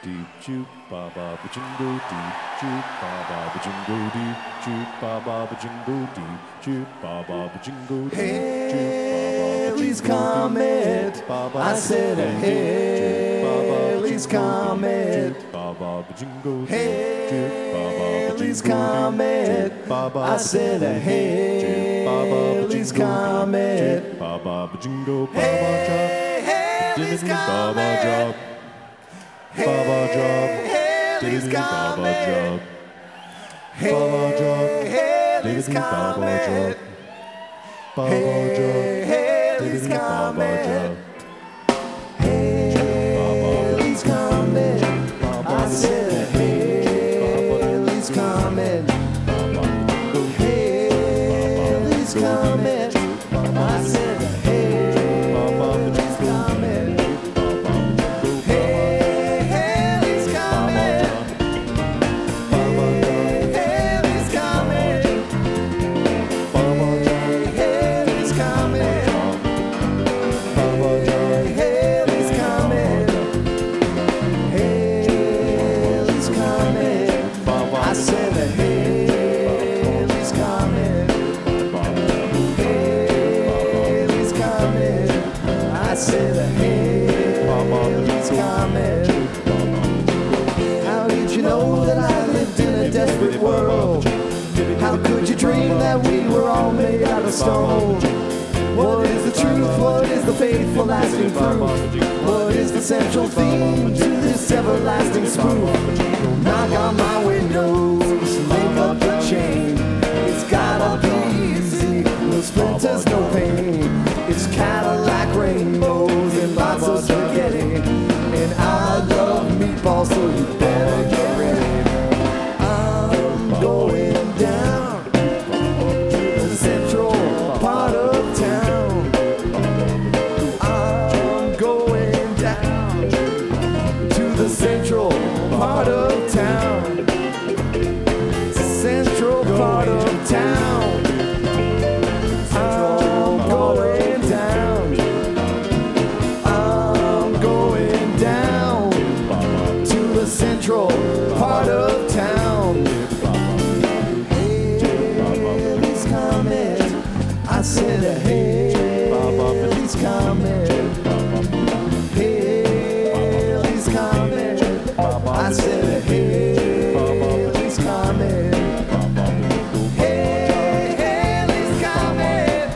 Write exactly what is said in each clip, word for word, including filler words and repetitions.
deep, choop ba ba ba jingle deep, choop ba ba ba jingle deep, choop ba ba ba jingle deep, choop ba ba ba jingle deep. Haley's Comet. I said a Haley's Comet. Haley's Comet. I said a Haley's Comet. Hey, Haley's Comet. Hey, Haley's Comet. Hey, Haley's Comet. Hey, Haley's Comet. Haley's Comet. I said Haley's Comet. Haley's Comet. I said Haley's Comet. Hey, Haley's Comet. Haley's Comet. Haley's Comet. Haley's Comet. Haley's Comet. I said a Haley's Comet. Haley's Comet. I said a Haley's Comet. How did you know that I lived in a desperate world? How could you dream that we were all made out of stone? What is the truth? What is the faithful lasting proof? What is the central theme to this everlasting spoof? Knock on my windows, link up the chain. It's gotta be easy, no splinters, no pain. It's Cadillac rainbows and lots of spaghetti. And I love meatballs, so you better get ready. I'm going down to the central part of town. I'm going down to the central part of town. Central part of town. I'm going down. I'm going down to the central part of town. Haley's Comet. I said a Haley's Comet. Haley's Comet. I said a Haley's Comet. Hey, Haley's Comet.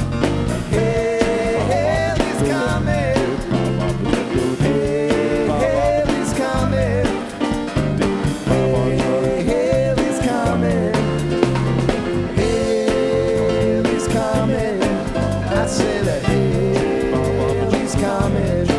Hey, Haley's Comet. Hey, Haley's Comet. Hey, Haley's Comet. Haley's Comet. I said a Haley's Comet.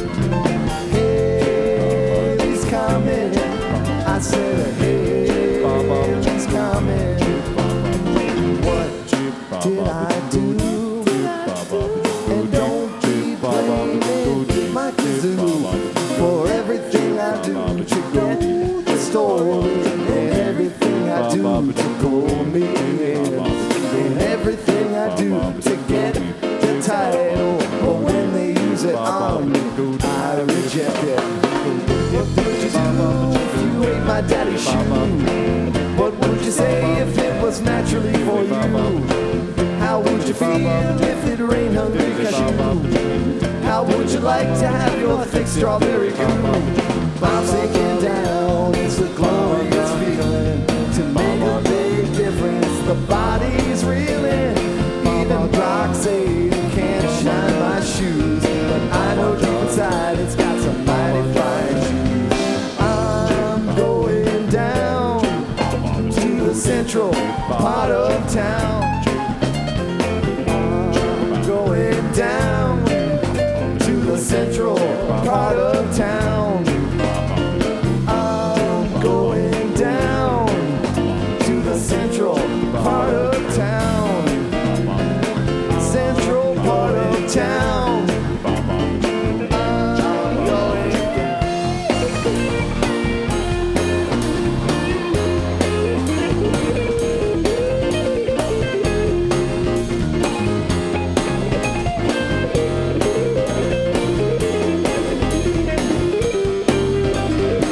Haley's Comet. I said a Haley's Comet. What did I do? And don't keep blaming my kazoo for everything I do to get the story, and everything I do to pull me in, and everything I do to get the title. But when they use it on me, I reject it. What would you do if you ate my daddy's shoe? What would you say if it was naturally for you? How would you feel if it rained hungry cashew? How would you like to have your thick strawberry goo? I'm sinking down, it's a glorious feeling. To make a big difference, the body's reeling. Even rocks say it can't shine my shoes, but I know deep inside it's got some mighty fine shoes. I'm going down to the central part of town. I'm going down to the central part of town. I'm going down to the central part of town. Central part of town. I'm going down.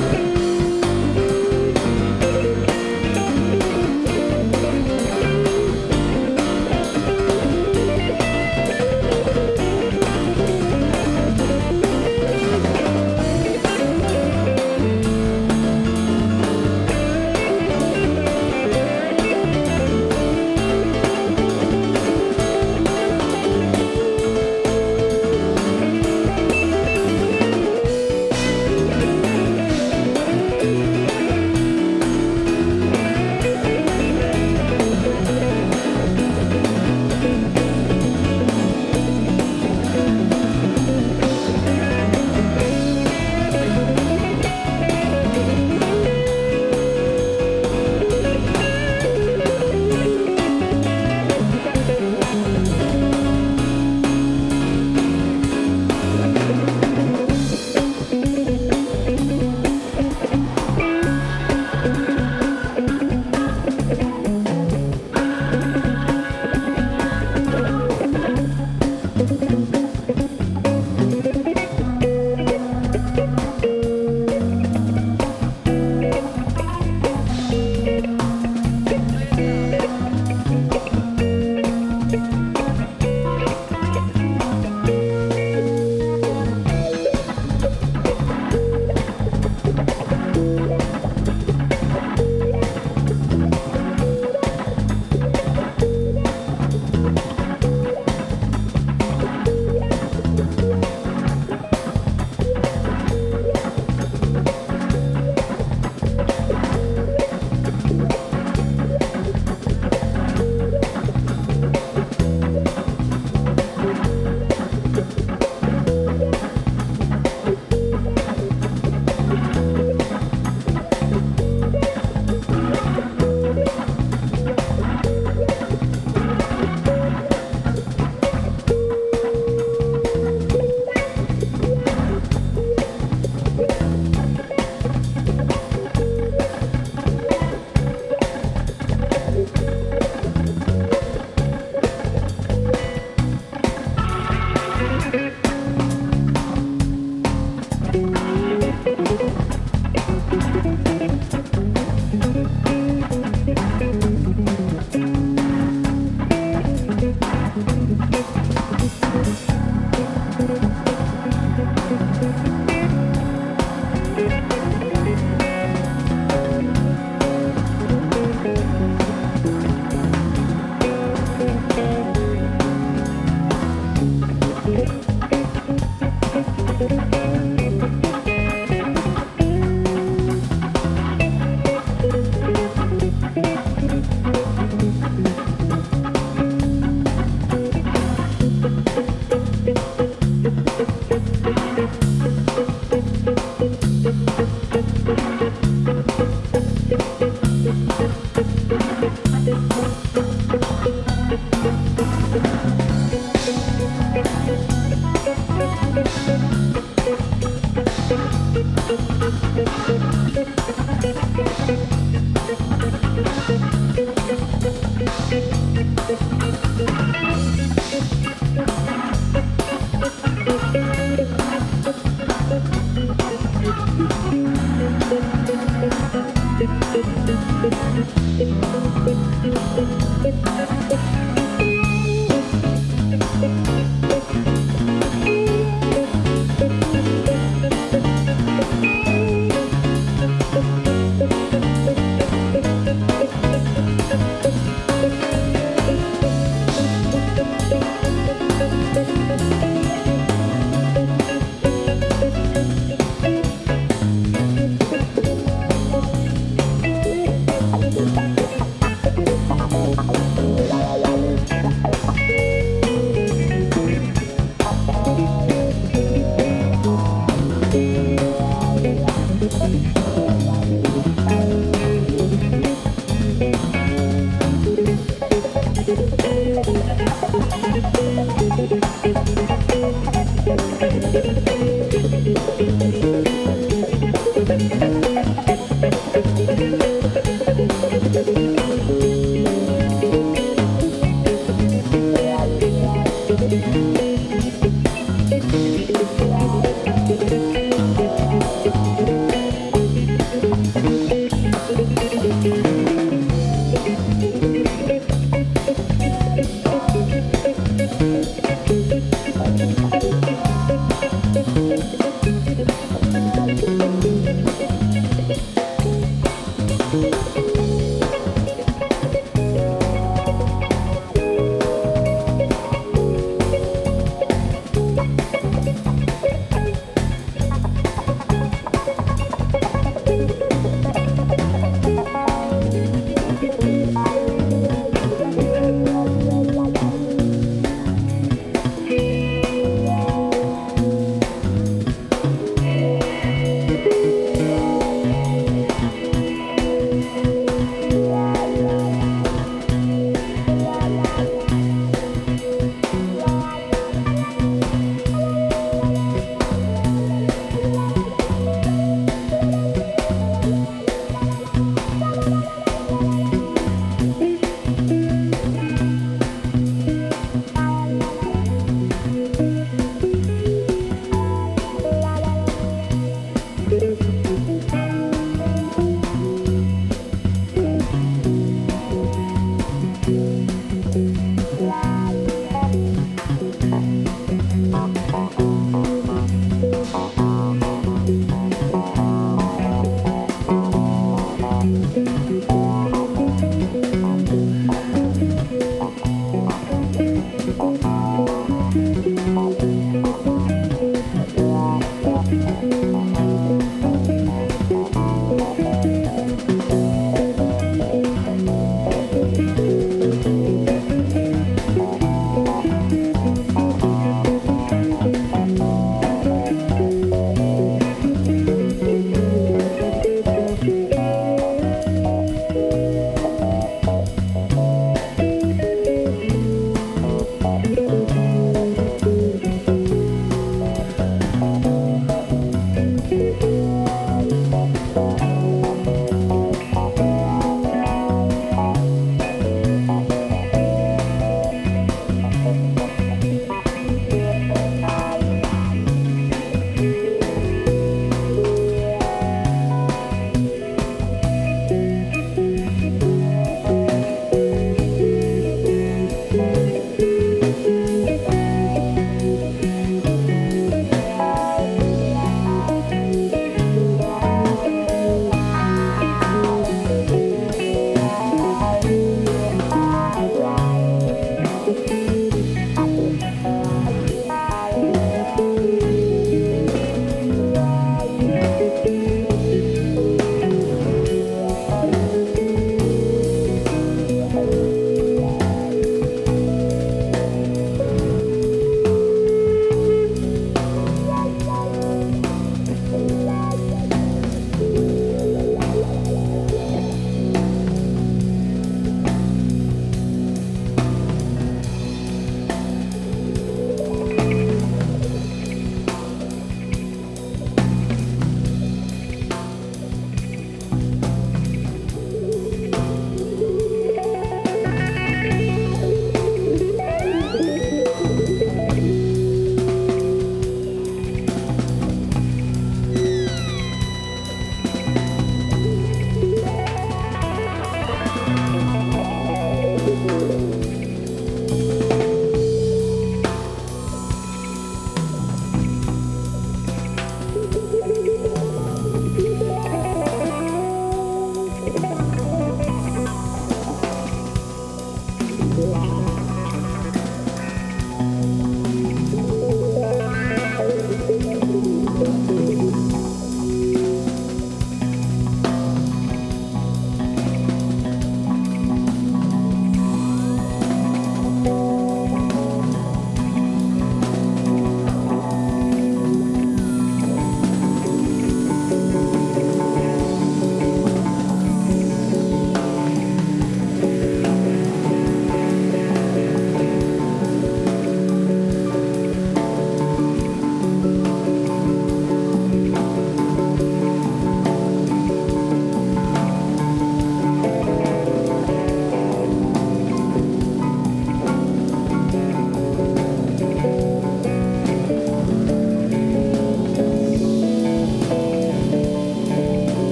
Thank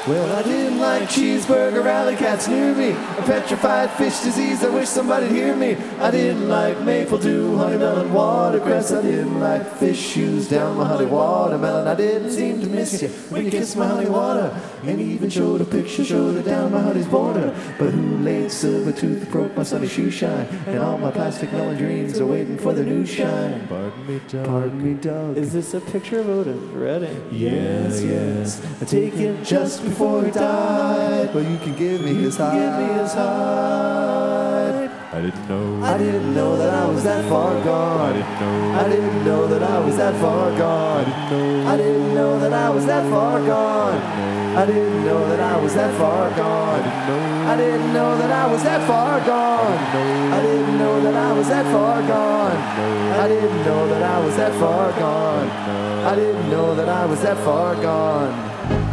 Well, I didn't like cheeseburger, alley cats near me, a petrified fish disease, I wish somebody'd hear me. I didn't like maple dew, honey melon, watercress. I didn't like fish shoes down my honey watermelon. I didn't seem to miss you when you kissed my honey water, and even showed a picture, showed it down my honey's border. But who laid silver tooth, broke my sunny shoe shine, and all my plastic melon dreams are waiting for their new shine. Pardon me, Doug. Pardon me, Doug. Is this a picture of Otis Redding? Yes, yes. I take it just before he died. Well, you can give me his hide. Give me his hide. I didn't know. I didn't know that I was that far gone. I didn't know. I didn't know that I was that far gone. I didn't know. I didn't know that I was that far gone. I didn't know that I was that far gone. I didn't know that I was that far gone. I didn't know that I was that far gone. I didn't know that I was that far gone. I didn't know that I was that far gone.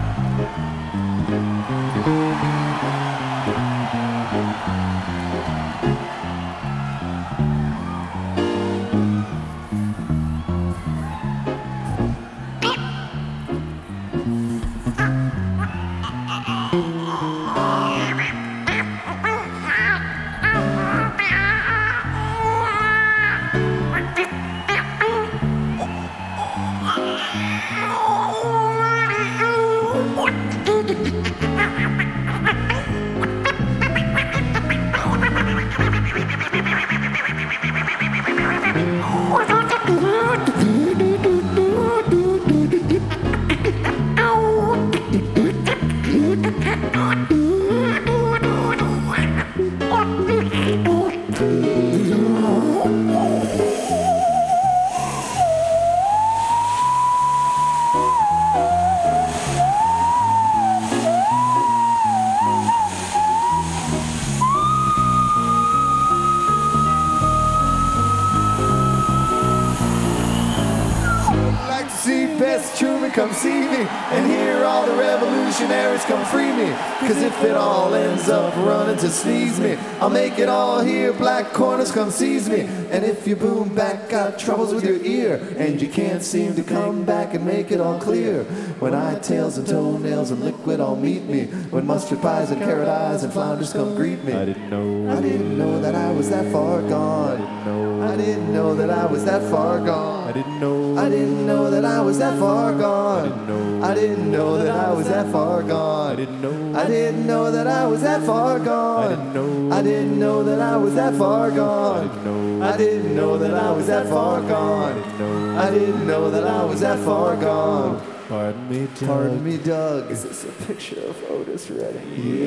Best Truman, come see me and hear all the revolutionaries come free me. Cause if it all ends up running to sneeze me, I'll make it all here. Black corners come seize me. And if you boom back, got troubles with your ear, and you can't seem to come back and make it all clear. When eye tails and toenails and liquid all meet me, when mustard pies and carrot eyes and flounders come greet me. I didn't know. I didn't know that I was that far gone. I didn't know that I was that far gone. I didn't know. I didn't know that I was that far gone. I didn't know that I was that far gone. I didn't know. I didn't know that I was that far gone. I didn't know. I didn't know that I was that far I gone. didn't know. I didn't know that I was that far gone. I didn't know that I was that far gone. Pardon me, Doug. Pardon me, Doug. Is this a picture of Otis Redding?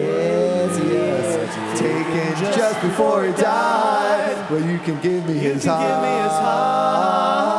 Yes, yes. Taken just before he died. Well, you can give me his heart.